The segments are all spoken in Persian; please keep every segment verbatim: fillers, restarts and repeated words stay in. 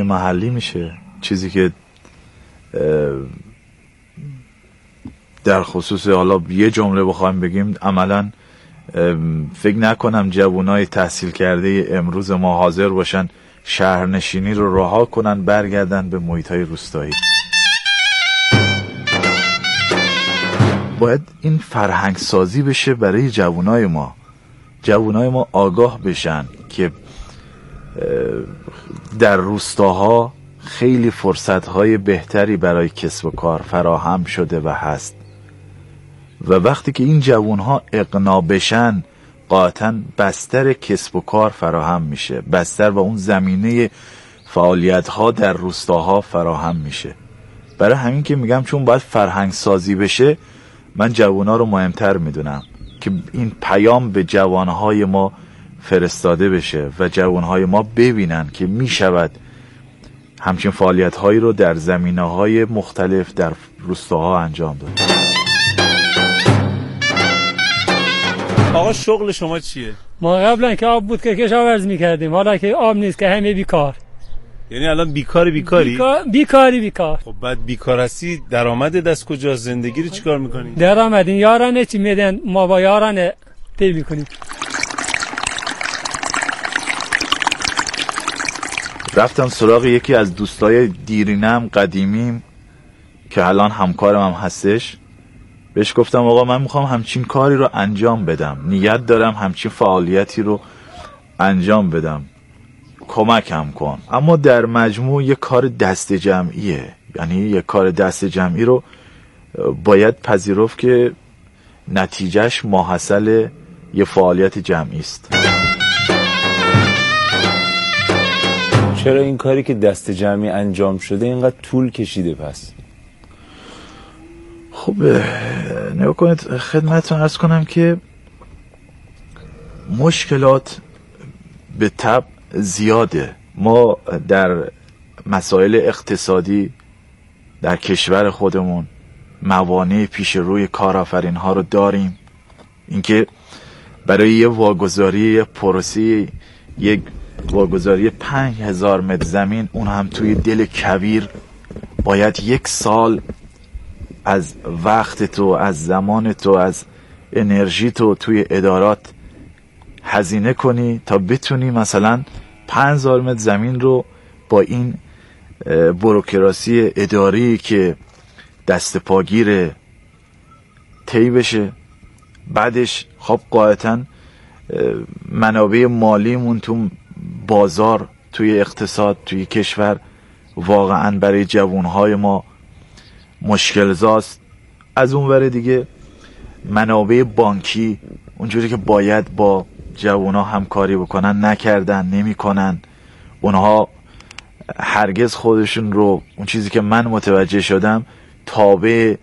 محلی میشه. چیزی که در خصوص حالا یه جمله بخوایم بگیم، عملا فکر نکنم جوانای تحصیل کرده امروز ما حاضر باشن شهرنشینی رو رها کنن برگردن به محیط‌های روستایی. باید این فرهنگ سازی بشه برای جوانای ما. جوانای ما آگاه بشن که در روستاها خیلی فرصت‌های بهتری برای کسب و کار فراهم شده و هست و وقتی که این جوانها اقناع بشن قاطعاً بستر کسب و کار فراهم میشه، بستر و اون زمینه فعالیت‌ها در روستاها فراهم میشه. برای همین که میگم چون باید فرهنگ سازی بشه، من جوانها رو مهمتر میدونم که این پیام به جوانهای ما فرستاده بشه و جوانهای ما ببینن که میشود همچین فعالیت‌هایی رو در زمینه‌های مختلف در روستاها انجام داد. آقا شغل شما چیه؟ ما قبلا که آب بود که کشاورزی میکردیم، حالا که آب نیست که همه بیکار. یعنی الان بیکاری بیکاری؟ بیکار بیکاری بیکار. خب بعد بیکار هستی، درآمد دست کجا؟ زندگی رو چیکار میکنی؟ درآمد این یارانه چی میدن، ما با یارانه طی میکنیم. رفتم سراغ یکی از دوستای دیرینم قدیمیم که الان همکارم هم هستش. بهش گفتم آقا من میخوام همچین کاری رو انجام بدم، نیت دارم همچین فعالیتی رو انجام بدم، کمکم کن. اما در مجموع یک کار دست جمعیه، یعنی یک کار دست جمعی رو باید پذیرفت که نتیجهش ماحصل یه فعالیت جمعی است. چرا این کاری که دست جمعی انجام شده اینقدر طول کشیده پس؟ خب نگاه کنید، خدمتتون عرض کنم که مشکلات به طبع زیاده. ما در مسائل اقتصادی در کشور خودمون موانع پیش روی کارآفرین ها رو داریم. اینکه برای یه واگذاری یه پروسه، یک واگذاری پنج هزار متر زمین، اون هم توی دل کویر، باید یک سال از وقت تو، از زمان تو، از انرژی تو توی ادارات هزینه کنی تا بتونی مثلا پنج هزار متر زمین رو با این بوروکراسی اداری که دست پاگیر طی بشه. بعدش خب قاعدتاً منابع مالیمون تو بازار، توی اقتصاد، توی کشور واقعاً برای جوانهای ما مشکل زاست. از اون ور دیگه منابع بانکی اونجوری که باید با جوانها همکاری بکنن نکردن، نمی کنن. اونها هرگز خودشون رو، اون چیزی که من متوجه شدم، تابع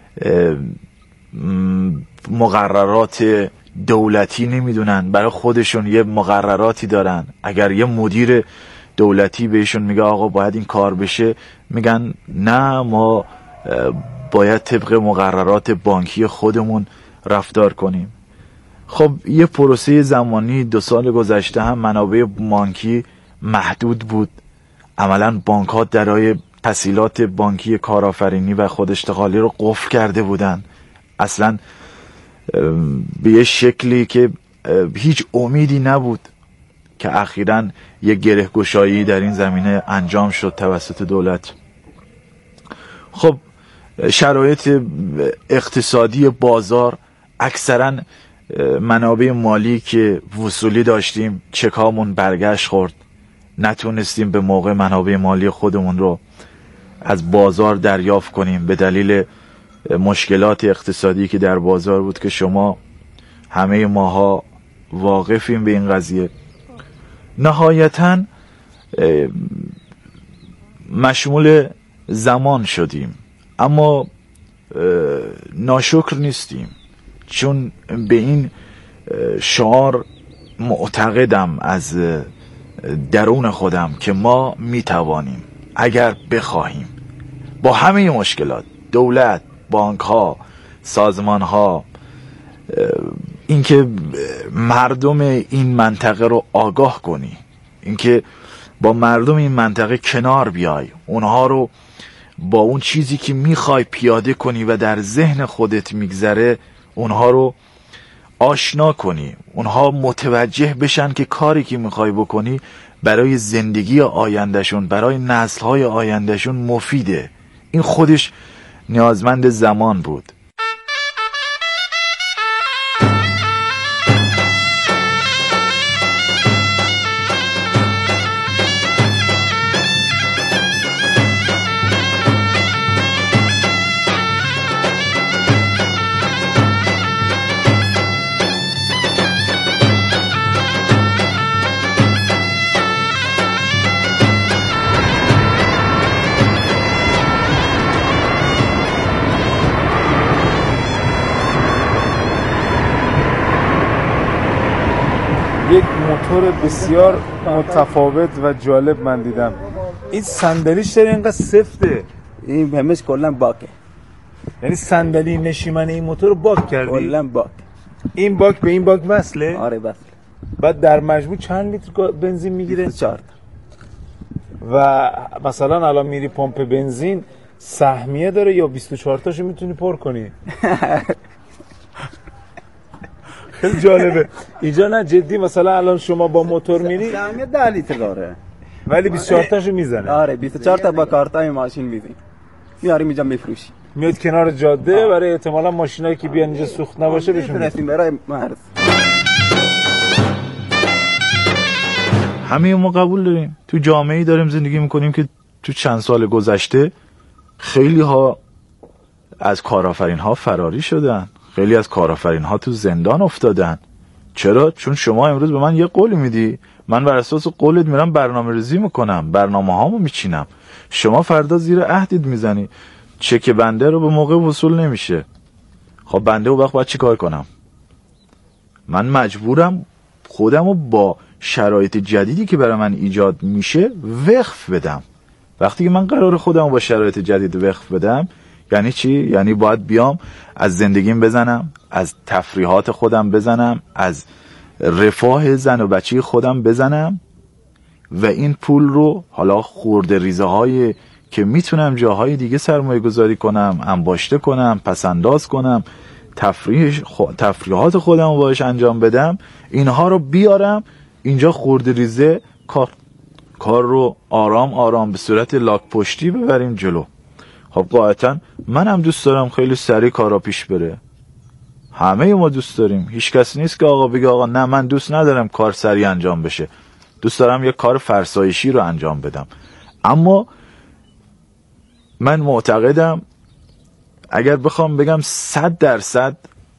مقررات دولتی نمیدونن. برای خودشون یه مقرراتی دارن. اگر یه مدیر دولتی بهشون میگه آقا باید این کار بشه، میگن نه، ما باید طبق مقررات بانکی خودمون رفتار کنیم. خب یه پروسه زمانی دو سال گذشته هم منابع بانکی محدود بود. عملا بانک ها درای تسهیلات بانکی کارآفرینی و خوداشتغالی رو قفل کرده بودن، اصلا به یه شکلی که هیچ امیدی نبود، که اخیراً یه گره گشایی در این زمینه انجام شد توسط دولت. خب شرایط اقتصادی بازار، اکثراً منابع مالی که وصولی داشتیم چکامون برگشت خورد، نتونستیم به موقع منابع مالی خودمون رو از بازار دریافت کنیم به دلیل مشکلات اقتصادی که در بازار بود که شما همه ماها واقفیم به این قضیه. نهایتاً مشمول زمان شدیم، اما ناشکر نیستیم، چون به این شعار معتقدم از درون خودم که ما میتوانیم اگر بخواهیم با همه مشکلات، دولت، بانک ها، سازمان ها، اینکه مردم این منطقه رو آگاه کنی، اینکه با مردم این منطقه کنار بیای، اونها رو با اون چیزی که میخوای پیاده کنی و در ذهن خودت میگذره اونها رو آشنا کنی، اونها متوجه بشن که کاری که میخوای بکنی برای زندگی آیندهشون، برای نسل‌های آیندهشون مفیده. این خودش نیازمند زمان بود. یک موتور بسیار متفاوت و جالب من دیدم. این صندلیش داره اینقدر سفته. این همش کلا باکه. یعنی صندلی نشیمن این موتور رو باک کردی؟ کلا باک. این باک به این باک وصله؟ آره وصله. بعد در مجموع چند لیتر بنزین میگیره؟ بیست و چهار. و مثلا الان میری پمپ بنزین سهمیه داره یا بیست و چهار تاشو میتونی پر کنی؟ خیلی جالبه. اینجا نه جدی مثلا الان شما با موتور میری سهمیه ده لیتر داره ولی بیست و چهار تاشو میزنه. آره بیست و چهار تا با کارتای ماشین میزنی میاریم اینجا میفروشی. میاد کنار جاده برای احتمالاً ماشینایی که بیان اینجا سوخت نباشه بهشون میفرستیم برای مرز. همه ما قبول داریم تو جامعه‌ای داریم زندگی میکنیم که تو چند سال گذشته خیلی ها از کارآفرین ها فراری شدن، خیلی از کارآفرین ها تو زندان افتادن. چرا؟ چون شما امروز به من یه قولی میدی، من بر اساس قولت میرم برنامه ریزی میکنم، برنامه هامو میچینم، شما فردا زیر عهدت میزنی، چک بنده رو به موقع وصول نمیشه. خب بنده اون وقت باید چی کار کنم؟ من مجبورم خودم رو با شرایط جدیدی که برای من ایجاد میشه وقف بدم. وقتی که من قرار خودم با شرایط جدید وقف بدم یعنی چی؟ یعنی باید بیام از زندگیم بزنم، از تفریحات خودم بزنم، از رفاه زن و بچه خودم بزنم و این پول رو حالا خورده ریزه های که میتونم جاهای دیگه سرمایه گذاری کنم، انباشته کنم، پسنداز کنم، تفریح خو... تفریحات خودم رو باش انجام بدم، اینها رو بیارم اینجا خورده ریزه کار کار رو آرام آرام به صورت لاک پشتی ببریم جلو. خب قاعدتا منم دوست دارم خیلی سریع کارا پیش بره. همه ما دوست داریم. هیچ کس نیست که آقا بگه آقا نه من دوست ندارم کار سریع انجام بشه. دوست دارم یه کار فرسایشی رو انجام بدم. اما من معتقدم اگر بخوام بگم صد درصد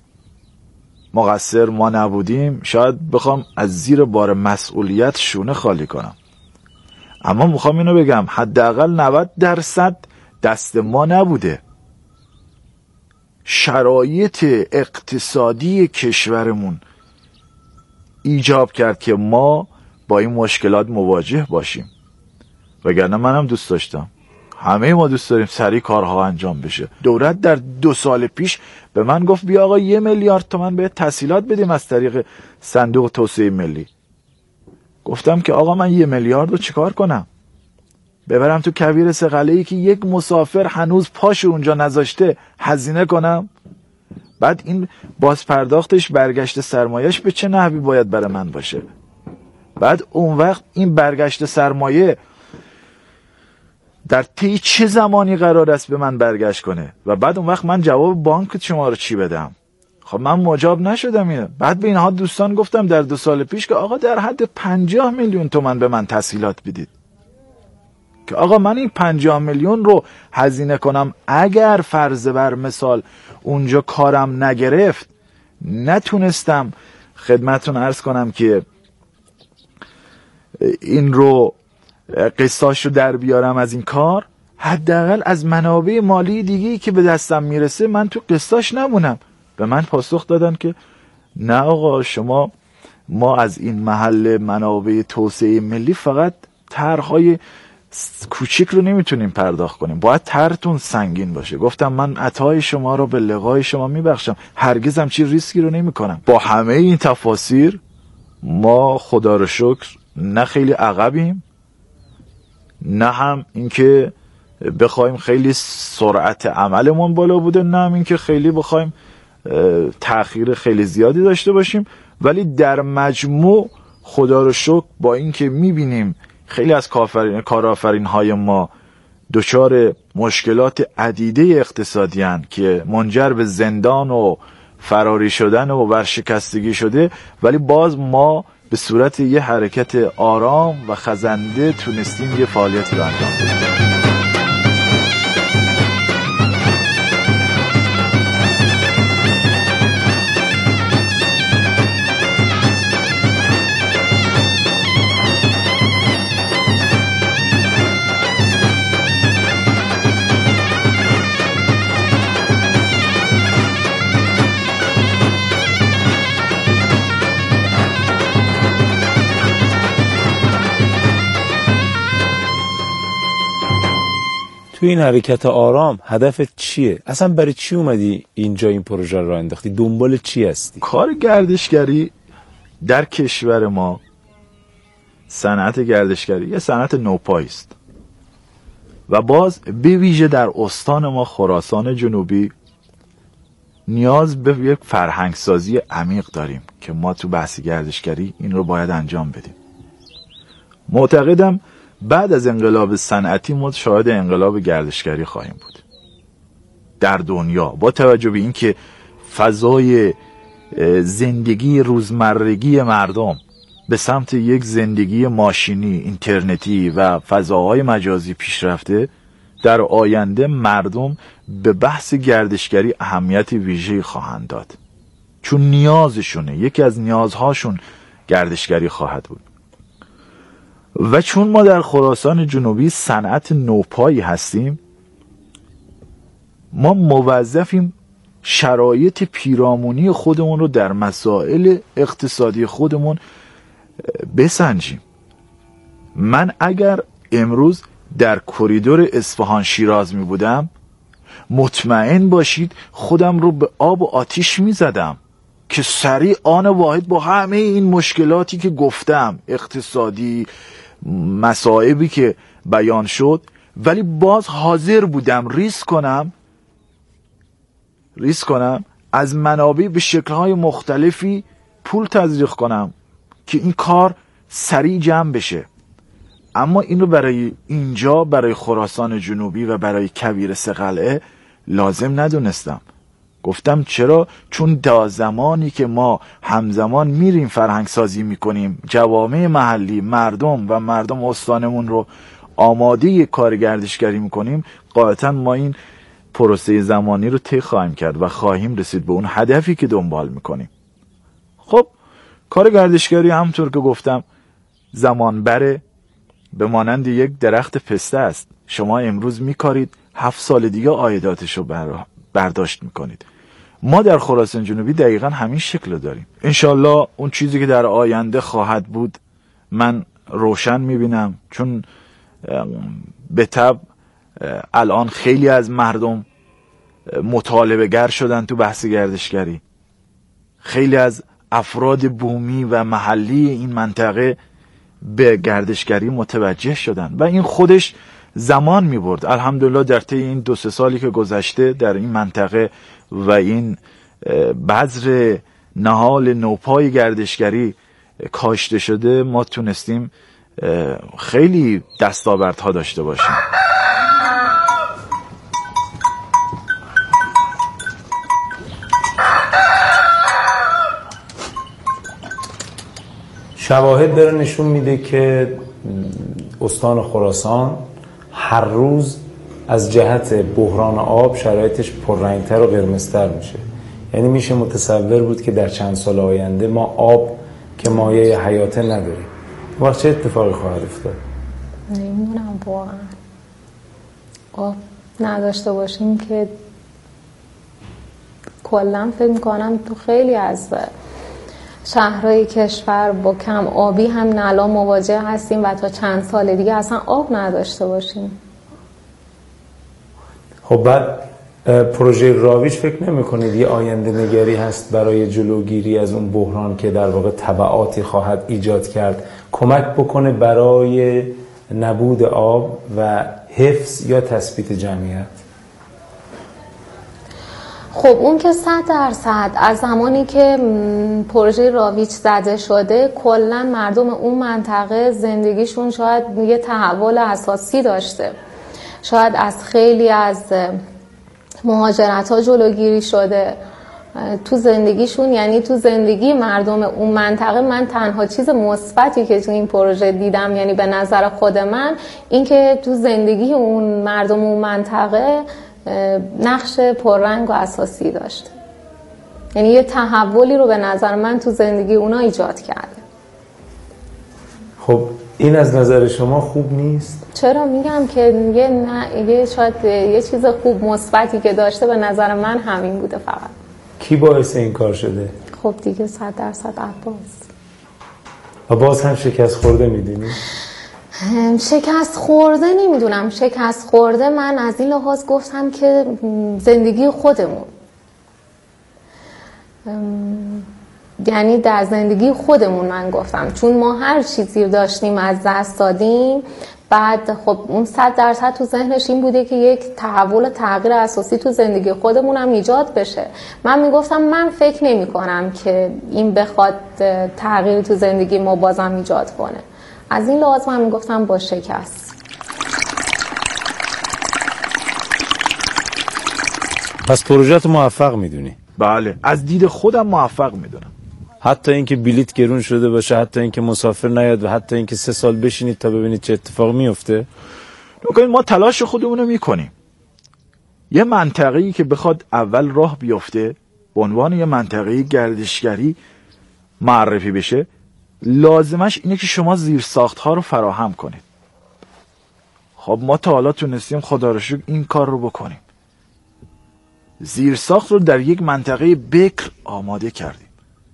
مقصر ما نبودیم، شاید بخوام از زیر بار مسئولیت شونه خالی کنم. اما میخوام اینو بگم حداقل نود درصد دست ما نبوده. شرایط اقتصادی کشورمون ایجاب کرد که ما با این مشکلات مواجه باشیم. وگرنه منم دوست داشتم، همه ما دوست داریم سریع کارها انجام بشه. دولت در دو سال پیش به من گفت بیا آقا یه میلیارد تومان به تسهیلات بدیم از طریق صندوق توسعه ملی. گفتم که آقا من یه میلیارد رو چیکار کنم؟ ببرم تو کویر صقله‌ای که یک مسافر هنوز پاش اونجا نذاشته هزینه کنم؟ بعد این باز پرداختش برگشت سرمایهش به چه نحوی باید برای من باشه؟ بعد اون وقت این برگشت سرمایه در طی چه زمانی قرار است به من برگشت کنه؟ و بعد اون وقت من جواب بانک شما رو چی بدم؟ خب من مجاب نشدم. اینه بعد به اینها دوستان گفتم در دو سال پیش که آقا در حد پنجاه میلیون تومان به من تسهیلات بدید که آقا من این پنجاه میلیون رو هزینه کنم. اگر فرض بر مثال اونجا کارم نگرفت، نتونستم خدمتون عرض کنم که این رو قسطاش رو در بیارم از این کار، حداقل از منابع مالی دیگه‌ای که به دستم میرسه من تو قسطاش نمونم. به من پاسخ دادن که نه آقا شما، ما از این محل منابع توسعه ملی فقط طرح‌های کوچیک رو نمیتونیم پرداخت کنیم، باید طرحتون سنگین باشه. گفتم من عطای شما رو به لقای شما میبخشم، هرگز هم چی ریسکی رو نمیکنم. با همه این تفاسیر ما خدا رو شکر نه خیلی عقبیم نه هم اینکه بخوایم خیلی سرعت عملمون بالا بوده، نه هم اینکه خیلی بخوایم تأخیر خیلی زیادی داشته باشیم. ولی در مجموع خدا رو شکر با اینکه میبینیم خیلی از کارآفرین های ما دچار مشکلات عدیده اقتصادی هستند که منجر به زندان و فراری شدن و ورشکستگی شده، ولی باز ما به صورت یه حرکت آرام و خزنده تونستیم یه فعالیتی رو انجام بدیم. تو این حرکت آرام هدفت چیه؟ اصلا برای چی اومدی اینجا این پروژه رو انداختی؟ دنبال چی هستی؟ کار گردشگری در کشور ما، صنعت گردشگری یه صنعت نوپایی است و باز به ویژه در استان ما خراسان جنوبی نیاز به یک فرهنگسازی عمیق داریم که ما تو بحث گردشگری این رو باید انجام بدیم. معتقدم بعد از انقلاب صنعتی ما شاهد انقلاب گردشگری خواهیم بود در دنیا، با توجه به اینکه فضای زندگی روزمرگی مردم به سمت یک زندگی ماشینی، اینترنتی و فضاهای مجازی پیش رفته. در آینده مردم به بحث گردشگری اهمیت ویژه‌ای خواهند داد، چون نیازشونه، یکی از نیازهاشون گردشگری خواهد بود. و چون ما در خراسان جنوبی صنعت نوپایی هستیم، ما موظفیم شرایط پیرامونی خودمون رو در مسائل اقتصادی خودمون بسنجیم. من اگر امروز در کریدور اصفهان شیراز می بودم، مطمئن باشید خودم رو به آب و آتیش می زدم که سریع آن واحد با همه این مشکلاتی که گفتم، اقتصادی، مصائبی که بیان شد، ولی باز حاضر بودم ریسک کنم ریسک کنم از منابع به شکل‌های مختلفی پول تزریق کنم که این کار سریع جمع بشه. اما اینو برای اینجا، برای خراسان جنوبی و برای کویر سه قلعه لازم ندونستم. گفتم چرا؟ چون تا زمانی که ما همزمان میریم فرهنگ سازی میکنیم، جوامع محلی، مردم و مردم استانمون رو آماده کار گردشگری میکنیم، قاطعا ما این پروسه زمانی رو طی خواهیم کرد و خواهیم رسید به اون هدفی که دنبال میکنیم. خب کار گردشگری همطور که گفتم زمان بره، به مانند یک درخت پسته است. شما امروز میکارید، هفت سال دیگه عایداتش رو برداشت میکنید. ما در خراسان جنوبی دقیقا همین شکل داریم. انشالله اون چیزی که در آینده خواهد بود من روشن میبینم، چون به طبع الان خیلی از مردم مطالبه گر شدن تو بحث گردشگری. خیلی از افراد بومی و محلی این منطقه به گردشگری متوجه شدن و این خودش زمان می برد. الحمدلله در طی این دو سه سالی که گذشته در این منطقه و این بذر نهال نوپای گردشگری کاشته شده، ما تونستیم خیلی دستاوردها داشته باشیم. شواهد داره نشون میده که استان خراسان هر روز از جهت بحران آب شرایطش پررنگتر و قرمزتر میشه. یعنی میشه متصور بود که در چند سال آینده ما آب که مایه حیاته نداریم. وقت چه اتفاقی خواهد افتاد؟ نمیدونم واقعا. آب نداشته باشیم که کلا فکر میکنم تو خیلی از شهرهای کشور با کم آبی هم نلا مواجه هستیم و تا چند سال دیگه اصلا آب نداشته باشیم. خب بعد پروژه راویج فکر نمی کنید یه آینده نگری هست برای جلوگیری از اون بحران که در واقع تبعاتی خواهد ایجاد کرد، کمک بکنه برای نبود آب و حفظ یا تثبیت جمعیت؟ خب اون که صد درصد از زمانی که پروژه راویچ زده شده کلا مردم اون منطقه زندگیشون شاید یه تحول اساسی داشته، شاید از خیلی از مهاجرت ها جلوگیری شده تو زندگیشون. یعنی تو زندگی مردم اون منطقه من تنها چیز مثبتی که تو این پروژه دیدم، یعنی به نظر خود من، این که تو زندگی اون مردم اون منطقه نقش پررنگ و اساسی داشته. یعنی یه تحولی رو به نظر من تو زندگی اونا ایجاد کرده. خب این از نظر شما خوب نیست؟ چرا میگم که یه, نه، یه شاید یه چیز خوب مثبتی که داشته به نظر من همین بوده. فقط کی باعث این کار شده؟ خب دیگه صد درصد عباس. و باز هم شکست خورده میدونی؟ شکست خورده نمیدونم. شکست خورده من از این لحاظ گفتم که زندگی خودمون، یعنی در زندگی خودمون من گفتم، چون ما هر چیزی داشتیم از دست دادیم. بعد خب اون صد درصد تو ذهنش این بوده که یک تحول و تغییر اساسی تو زندگی خودمون هم ایجاد بشه. من میگفتم من فکر نمی کنم که این بخواد تغییر تو زندگی ما بازم ایجاد کنه. از این لحاظ من میگفتم با شکست. پس پروژه موفق میدونی؟ بله، از دید خودم موفق میدونم. حتی اینکه بلیت گرون شده باشه، حتی اینکه مسافر نیاد و حتی اینکه سه سال بشینید تا ببینید چه اتفاق میفته؟ نکنید ما تلاش خودمون رو میکنیم. یه منطقه‌ای که بخواد اول راه بیفته به عنوان یه منطقه گردشگری معرفی بشه، لازمش اینه که شما زیرساخت‌ها رو فراهم کنید. خب ما تا حالا تونستیم خدا رو شکر این کار رو بکنیم. زیرساخت رو در یک منطقه بکر آماده کردیم.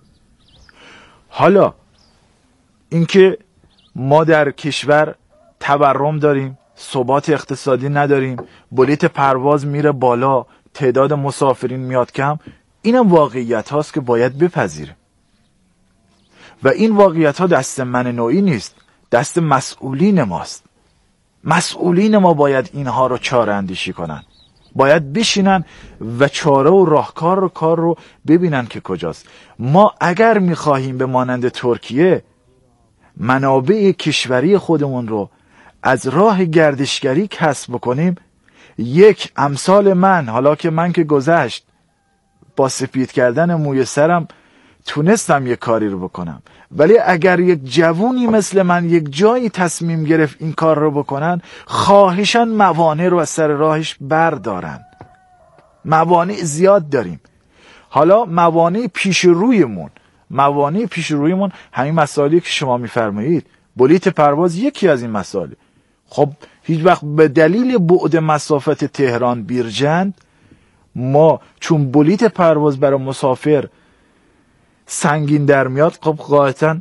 حالا اینکه ما در کشور تورم داریم، ثبات اقتصادی نداریم، بلیت پرواز میره بالا، تعداد مسافرین میاد کم، اینم واقعیت هاست که باید بپذیریم. و این واقعیت ها دست من نوعی نیست، دست مسئولین ماست. مسئولین ما باید اینها رو چاره اندیشی کنن، باید بشینن و چاره و راهکار رو کار رو ببینن که کجاست. ما اگر میخواهیم به مانند ترکیه منابع کشوری خودمون رو از راه گردشگری کسب بکنیم، یک امثال من، حالا که من که گذشت با سپید کردن موی سرم تونستم یک کاری رو بکنم، ولی اگر یک جوونی مثل من یک جایی تصمیم گرفت این کار رو بکنن، خواهشاً موانع رو از سر راهش بردارن. موانع زیاد داریم. حالا موانع پیش رویمون موانع پیش رویمون همین مسائلی که شما میفرمایید، بلیت پرواز یکی از این مسائل. خب هیچ وقت به دلیل بعد مسافت تهران بیرجند ما چون بلیت پرواز برای مسافر سنگین در میاد، خب قاعدتاً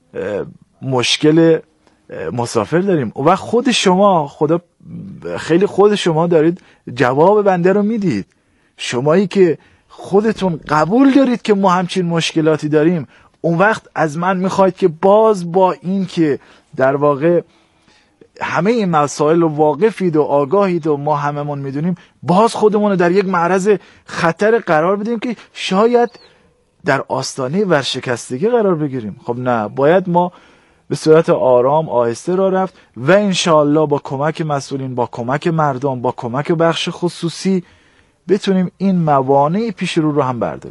مشکل مسافر داریم. و خود شما خدا خیلی خود شما دارید جواب بنده رو میدید. شمایی که خودتون قبول دارید که ما همچین مشکلاتی داریم، اون وقت از من میخواید که باز با این که در واقع همه این مسائل رو واقفید و آگاهید و ما هممون میدونیم، باز خودمون رو در یک معرض خطر قرار بدیم که شاید در آستانه ورشکستگی قرار بگیریم. خب نه، باید ما به صورت آرام آهسته را رفت و انشاءالله با کمک مسئولین، با کمک مردم، با کمک بخش خصوصی بتونیم این موانع پیش رو رو هم برداریم.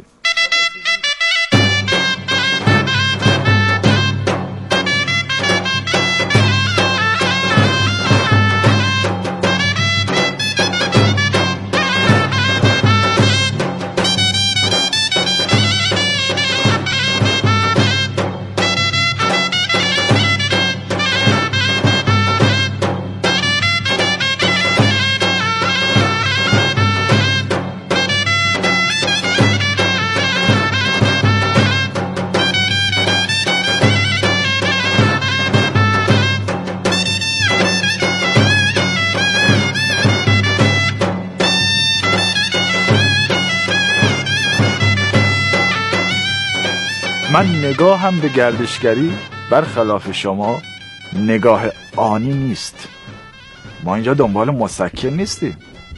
من نگاهم به گردشگری برخلاف شما نگاه آنی نیست. ما اینجا دنبال مسکن نیستیم.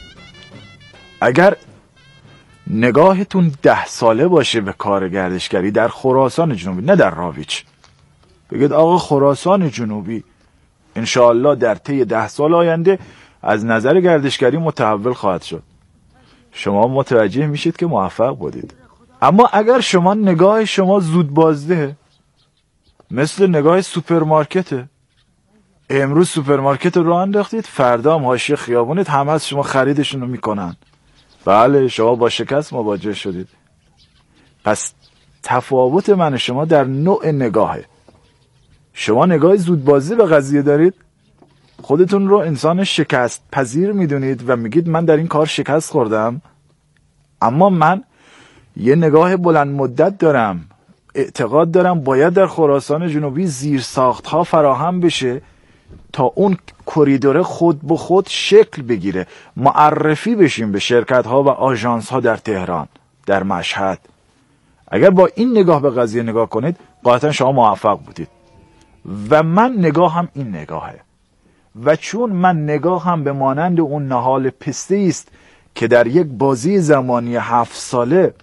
اگر نگاهتون ده ساله باشه به کار گردشگری در خراسان جنوبی، نه در راویچ، بگید آقا خراسان جنوبی انشاءالله در طی ده سال آینده از نظر گردشگری متحول خواهد شد، شما متوجه میشید که موفق بودید. اما اگر شما نگاه شما زود بازده، مثل نگاه سوپرمارکته، امروز سوپرمارکت رو انداختید، فردا هم حاشیه خیابونید، همه از شما خریدشون رو میکنن، بله شما با شکست مواجه شدید. پس تفاوت من و شما در نوع نگاهه. شما نگاه زودبازی به قضیه دارید، خودتون رو انسان شکست پذیر میدونید و میگید من در این کار شکست خوردم. اما من یه نگاه بلند مدت دارم، اعتقاد دارم باید در خراسان جنوبی زیر ساخت ها فراهم بشه تا اون کریدور خود به خود شکل بگیره، معرفی بشیم به شرکت ها و آژانس ها در تهران، در مشهد. اگر با این نگاه به قضیه نگاه کنید قاطعا شما موفق بودید. و من نگاه هم این نگاهه، و چون من نگاه هم به مانند اون نهال پسته است که در یک بازی زمانی هفت ساله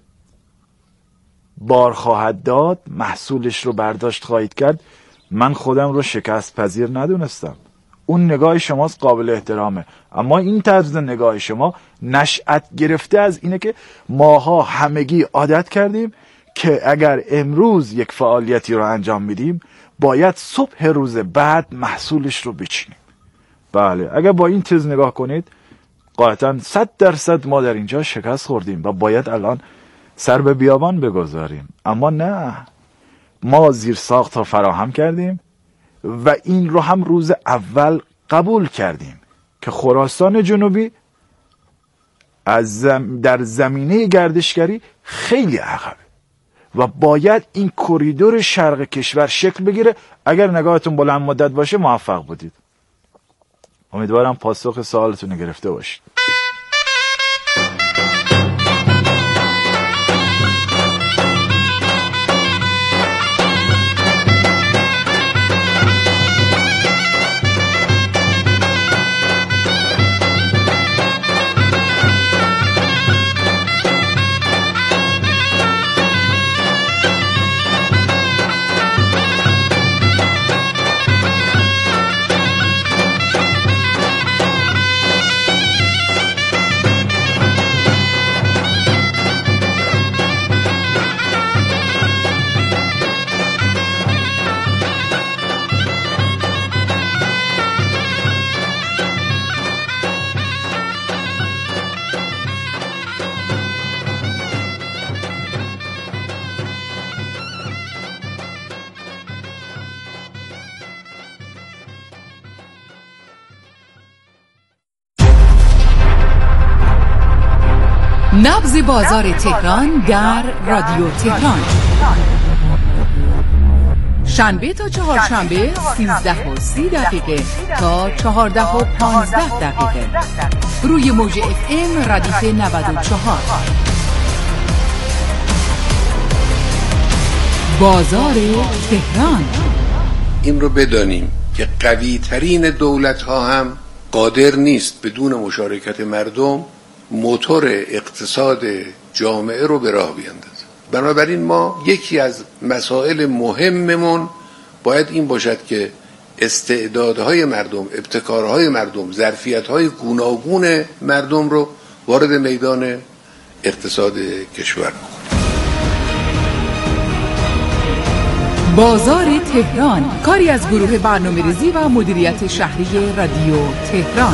بار خواهد داد، محصولش رو برداشت خواهید کرد، من خودم رو شکست پذیر ندونستم. اون نگاه شماست، قابل احترامه، اما این طرز نگاه شما نشأت گرفته از اینه که ماها همگی عادت کردیم که اگر امروز یک فعالیتی رو انجام میدیم باید صبح روز بعد محصولش رو بچینیم. بله اگر با این تز نگاه کنید قاطعا صد درصد ما در اینجا شکست خوردیم و باید الان سر به بیابان بگذاریم. اما نه، ما زیر ساخت ها فراهم کردیم و این رو هم روز اول قبول کردیم که خراسان جنوبی از زم... در زمینه گردشگری خیلی عقبه و باید این کریدور شرق کشور شکل بگیره. اگر نگاهتون بلند مدت باشه موفق بودید. امیدوارم پاسخ سوالتون رو گرفته باشید. نبض بازار تهران در رادیو تهران، شنبه تا چهارشنبه سیزده و سی دقیقه تا چهارده و پانزده دقیقه روی موج اف ام ردیف نود و چهار. بازار تهران. این رو بدانیم که قوی ترین دولت ها هم قادر نیست بدون مشارکت مردم موتور اقتصاد جامعه رو به راه بیاندازه. بنابراین ما یکی از مسائل مهممون باید این باشد که استعدادهای مردم، ابتکارهای مردم، ظرفیت‌های گوناگون مردم رو وارد میدان اقتصاد کشور کنیم. بازار تهران، کاری از گروه برنامه‌ریزی و مدیریت شهری رادیو تهران.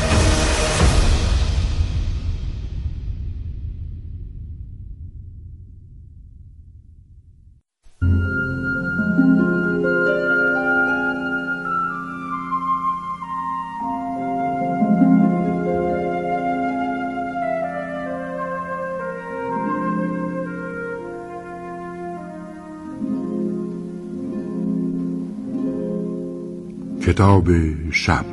کتاب شب.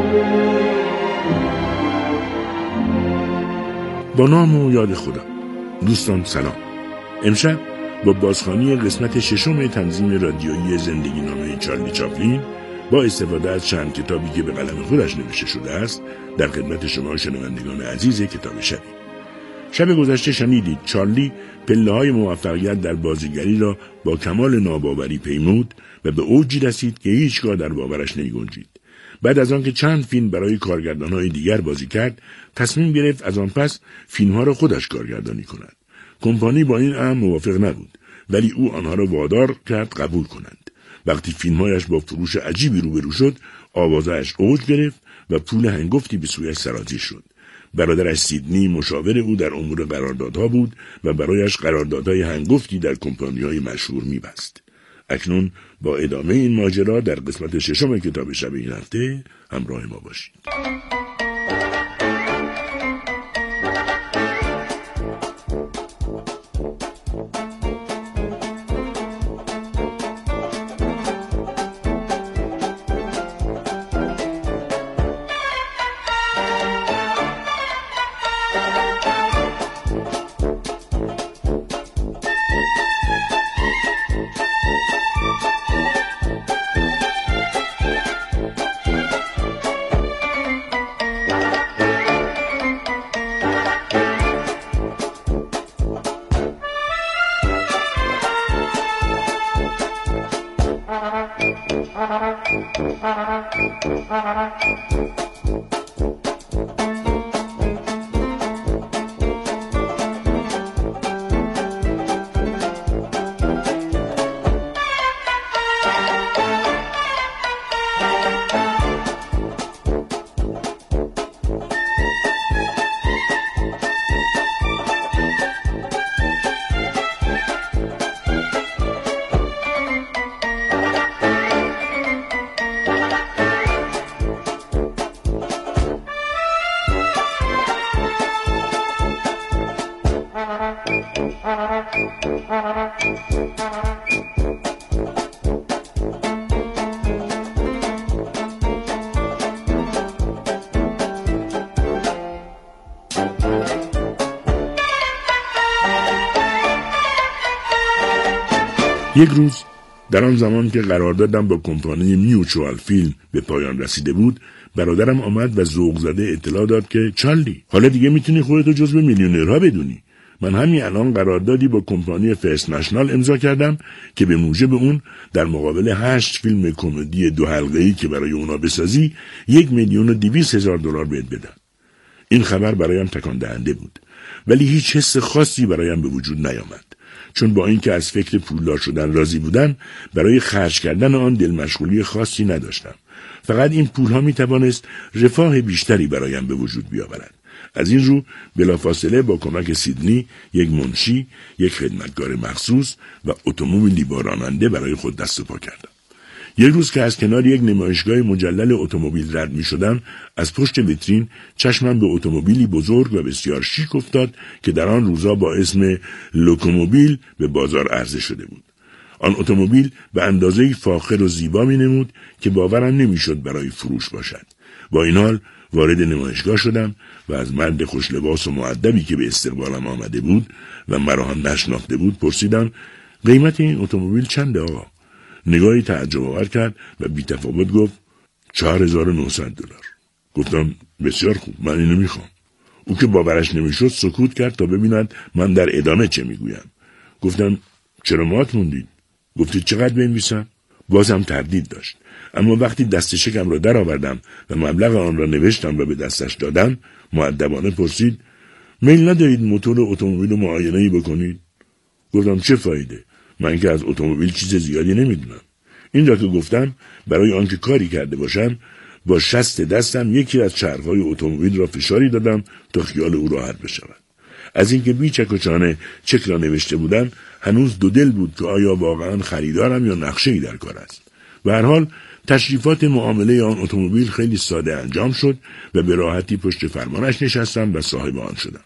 با نام و یاد خدا. دوستان سلام. امشب با بازخوانی قسمت ششم تنظیم رادیویی زندگی نامه چارلی چاپلین با استفاده از چند کتابی که به قلم خودش نوشته شده است در خدمت شما شنوندگان عزیز کتاب شبی. شب گذشته شنیدید چارلی پله‌های موفقیت در بازیگری را با کمال ناباوری پیمود و به اوجی رسید که هیچگاه در باورش نمی‌گنجید. بعد از آنکه چند فیلم برای کارگردان‌های دیگر بازی کرد، تصمیم گرفت از آن پس فیلم‌ها را خودش کارگردانی کند. کمپانی با این امر موافق نبود، ولی او آنها را وادار کرد قبول کنند. وقتی فیلم‌هایش با فروش عجیبی روبرو شد، آوازه‌اش اوج گرفت و پول هنگفتی به سویش سرازیر شد. برادرش سیدنی مشاور او در امور قراردادها بود و برایش قراردادهای هنگفتی در کمپانی‌های مشهور می‌بست. اکنون با ادامه این ماجرا در قسمت ششم کتاب شب این هفته همراه ما باشید. یک روز در آن زمان که قراردادم با کمپانی میوچوال فیلم به پایان رسیده بود، برادرم آمد و ذوق زده اطلاع داد که چارلی، حالا دیگه میتونی خودتو جزو میلیونرها بدونی. من همین الان قراردادی با کمپانی فرست نشنال امضا کردم که به موجب اون در مقابل هشت فیلم کمدی دو حلقه‌ای که برای اونا بسازی یک میلیون و دویست هزار دلار بهت بدم. این خبر برایم تکان دهنده بود، ولی هیچ حس خاصی برایم به وجود نیامد. چون با اینکه از فکر پولدار شدن راضی بودم، برای خرج کردن آن دل مشغولی خاصی نداشتم. فقط این پولها می توانست رفاه بیشتری برایم به وجود بیاورد. از این رو بلافاصله با کمک سیدنی، یک منشی، یک خدمتگار مخصوص و اتومبیلی با راننده برای خود دست و پا کردم. یک روز که از کنار یک نمایشگاه مجلل اتومبیل رد می شدم، از پشت ویترین چشمم به اتومبیلی بزرگ و بسیار شیک افتاد که در آن روزا با اسم لوکوموبیل به بازار عرضه شده بود. آن اتومبیل به اندازه‌ای فاخر و زیبا می نمود که باورم نمی شد برای فروش باشد. با این حال وارد نمایشگاه شدم و از مرد خوش لباس و مؤدبی که به استقبالم آمده بود و مرا هم نشناخته بود پرسیدم قیمت این اتومبیل چنده آقا؟ نگاهی تعجب آور کرد و بی تفاوت گفت چهار هزار و نهصد دلار. گفتم بسیار خوب، من اینو میخوام. او که باورش نمیشد سکوت کرد تا ببیند من در ادامه چه میگویم. گفتم چرا مات موندید؟ گفتید چقدر بنویسم؟ بازم تردید داشت، اما وقتی دست شکم را در آوردم و مبلغ آن را نوشتم و به دستش دادم، مؤدبانه پرسید میل ندارید موتور اتومبیل رو معاینه‌ای بکنید؟ گفتم چه فایده؟ من که از اتومبیل چیز زیادی نمیدونم. این را که گفتم برای آنکه کاری کرده باشم با شست دستم یکی از چرخهای اتومبیل را فشاری دادم تا خیال او راحت بشود. از اینکه بی چک و چانه چک را نوشته بودم هنوز دو دل بود که آیا واقعا خریدارم یا نقشه‌ای در کار است. به هر حال تشریفات معامله آن اتومبیل خیلی ساده انجام شد و به راحتی پشت فرمانش نشستم و صاحب آن شدم.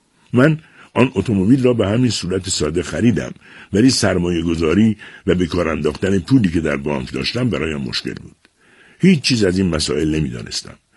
من آن اتومبیل را به همین صورت ساده خریدم، ولی سرمایه گذاری و به کار انداختن پولی که در بانک داشتم برایم مشکل بود. هیچ چیز از این مسائل نمی دانستم.